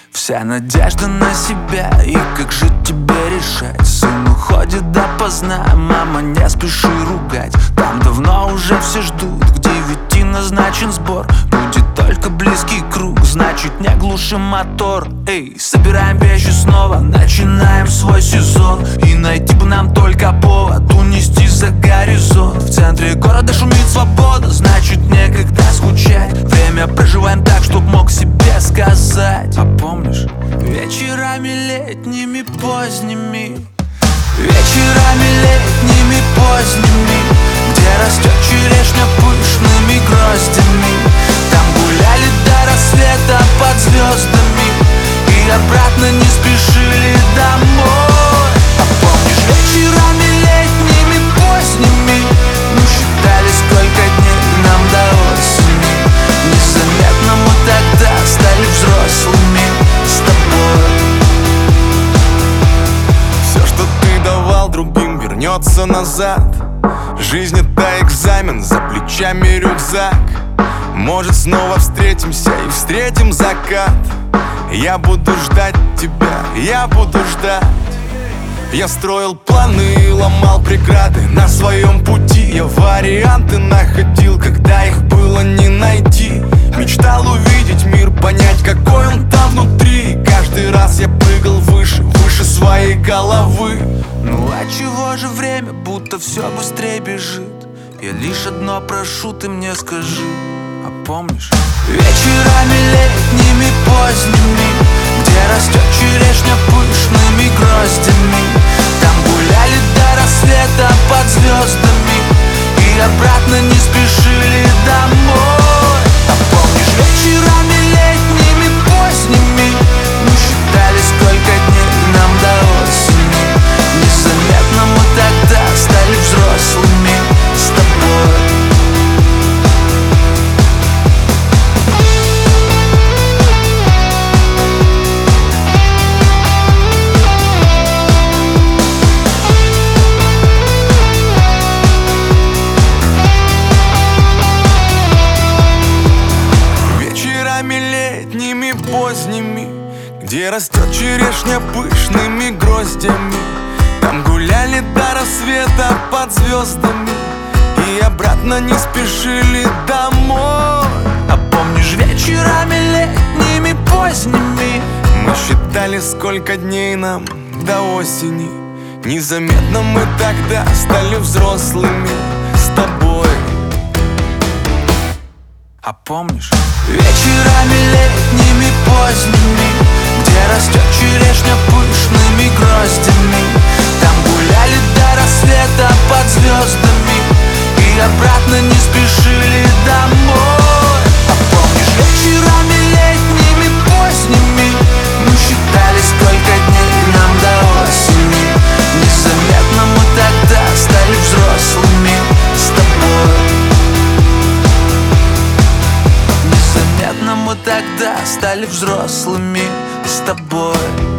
Вся надежда на себя, и как же тебе решать? Сын уходит допоздна, мама не спеши ругать. Там давно уже все ждут, к 9 назначен сбор. Будет только близкий круг, значит не глушим мотор. Эй, собираем вещи снова, начинаем свой сезон. И найти бы нам только повод унести за горизонт. В центре города шумит свобода, значит некогда скучать. Время проживаем так, чтоб мог себе сказать. А помнишь, вечерами летними поздними, вечерами летними поздними, где растет черешня пышными гроздями. Там гуляли до рассвета под звездами и обратно не спешили домой. А помнишь, вечерами летними поздними мы считали, сколько дней нам до осени. Незаметно мы тогда стали взрослыми с тобой. Все, что ты давал другим, вернется назад. Жизнь — это экзамен, за плечами рюкзак. Может, снова встретимся и встретим закат. Я буду ждать тебя, я буду ждать. Я строил планы, ломал преграды на своем пути. Я варианты находил, когда их было не найти. Мечтал увидеть мир, понять, какой он там внутри. Каждый раз я прыгал выше, выше своей головы. Ну а чего же время, будто все быстрее бежит? Я лишь одно прошу, ты мне скажи. А помнишь, вечерами летними поздними, где растет черешня пышными гроздями. Там гуляли до рассвета под звездами и обратно не спешили домой. А помнишь, вечерами летними поздними мы считали, сколько дней нам до осени. Незаметно мы тогда стали взрослыми с тобой. Летними поздними, где растет черешня пышными гроздями. Там гуляли до рассвета под звездами и обратно не спешили домой. А помнишь, вечерами летними поздними мы считали, сколько дней нам до осени. Незаметно мы тогда стали взрослыми с тобой. А помнишь, вечерами летними поздними, где растет черешня пышными гроздями. Там гуляли до рассвета под звездами и обратно не спешили домой. А помнишь, вечерами летними поздними мы считали, сколько дней нам до осени. Незаметно мы тогда стали взрослыми с тобой. Незаметно мы тогда стали взрослыми с тобой.